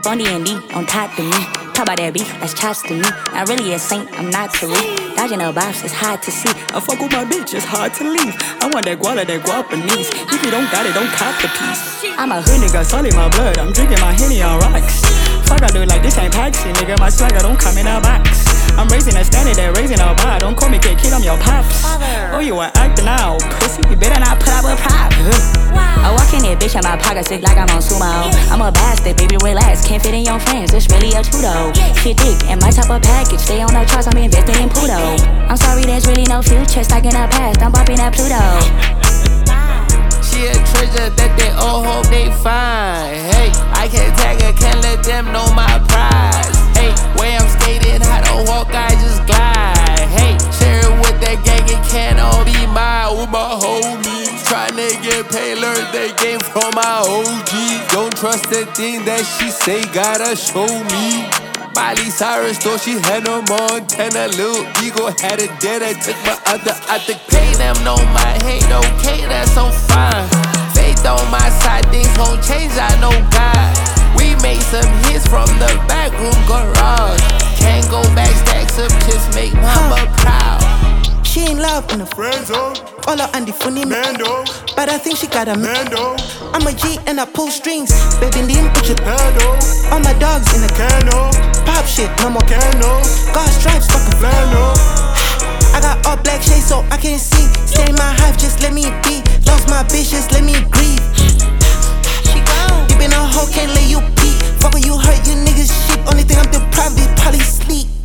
on D&D, on top of me. Talk about that beef, that's chops to me. Not really a saint, I'm not to read. Dodging the box, it's hard to see. I fuck with my bitch, it's hard to leave. I want that guala, that guapanese. If you don't got it, don't cop the piece. I'm a hood nigga, solid my blood. I'm drinking my Henny on rocks. Fuck, I do it like this ain't Paxi, nigga. My swagger don't come in a box. I'm raising a standard, they're raising a bar. Don't call me kid, I'm your pops. Oh, you an actor now, pussy. You better not put up a prop. I walk in there, bitch, in my pockets look like I'm on sumo. I'm a bastard, baby, relax. Can't fit in your friends, it's really a tudo. Shit dick and my type of package. Stay on the charts, I'm investing in Pluto. I'm sorry, there's really no future. Stuck in the past, I'm bumping at Pluto. She a treasure that they all hope they find. Hey, I can't tag her, can't let them know my prize. Hey, way I'm skating, I don't walk, I just glide. Hey, share it with that gang, it can't all be mine. With my homies, tryna get paid, learn that game from my OG. Don't trust the thing that she say, gotta show me. Miley Cyrus thought she had no Montana. Lil Ego had it dead, I took my other. I think pay them no mind, hate okay, that's so fine. Faith on my side, things gon' change, I know God. We made some hits from the backroom garage. Can't go back, stacks up, just make mama proud. She ain't love in the friend zone. All her Andy funny Mando, but I think she got a Mando. I'm a G and I pull strings. Baby, lean with your Pando, all my dogs in the Cano, pop shit, no more Cano, God stripes, fuck a Flano. I got all black shades so I can't see. Stay in my hive, just let me be. Lost my bitch, just let me grieve. She gone. You been a hoe, can't let you pee. Fuck when you hurt, you niggas shit. Only thing I'm deprived is probably sleep.